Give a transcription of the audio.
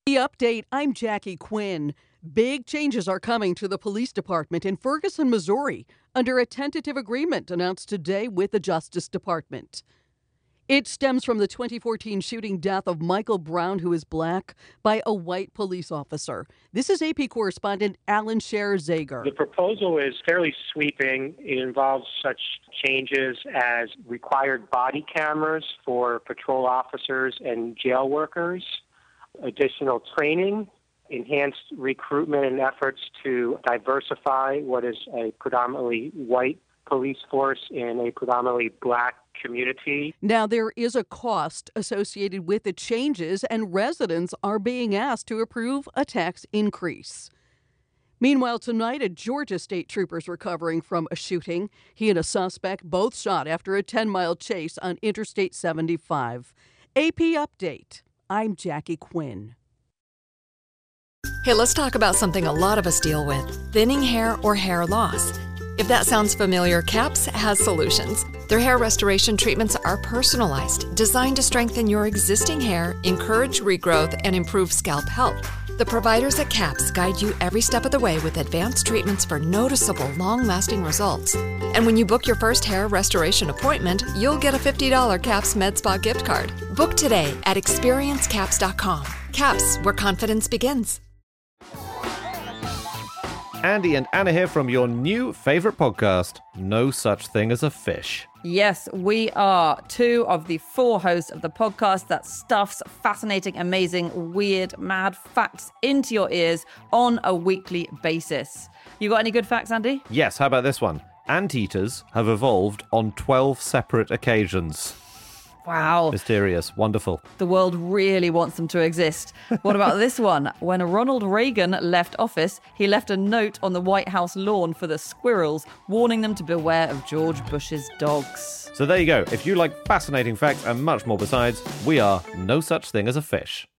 The update, I'm Jackie Quinn. Big changes are coming to the police department in Ferguson, Missouri, under a tentative agreement announced today with the Justice Department. It stems from the 2014 shooting death of Michael Brown, who is black, by a white police officer. This is AP correspondent Alan Scher-Zager. The proposal is fairly sweeping. It involves such changes as required body cameras for patrol officers and jail workers, additional training, enhanced recruitment and efforts to diversify what is a predominantly white police force in a predominantly black community. Now, there is a cost associated with the changes, and residents are being asked to approve a tax increase. Meanwhile, tonight, a Georgia state trooper is recovering from a shooting. He and a suspect both shot after a 10-mile chase on Interstate 75. AP Update. I'm Jackie Quinn. Hey, let's talk about something a lot of us deal with: thinning hair or hair loss. If that sounds familiar, CAPS has solutions. Their hair restoration treatments are personalized, designed to strengthen your existing hair, encourage regrowth, and improve scalp health. The providers at CAPS guide you every step of the way with advanced treatments for noticeable, long-lasting results. And when you book your first hair restoration appointment, you'll get a $50 CAPS Med Spa gift card. Book today at experiencecaps.com. CAPS, where confidence begins. Andy and Anna here from your new favourite podcast, No Such Thing as a Fish. Yes, we are two of the four hosts of the podcast that stuffs fascinating, amazing, weird, mad facts into your ears on a weekly basis. You got any good facts, Andy? Yes, how about this one? Anteaters have evolved on 12 separate occasions. Wow. Mysterious. Wonderful. The world really wants them to exist. What about this one? When Ronald Reagan left office, he left a note on the White House lawn for the squirrels, warning them to beware of George Bush's dogs. So there you go. If you like fascinating facts and much more besides, we are No Such Thing as a Fish.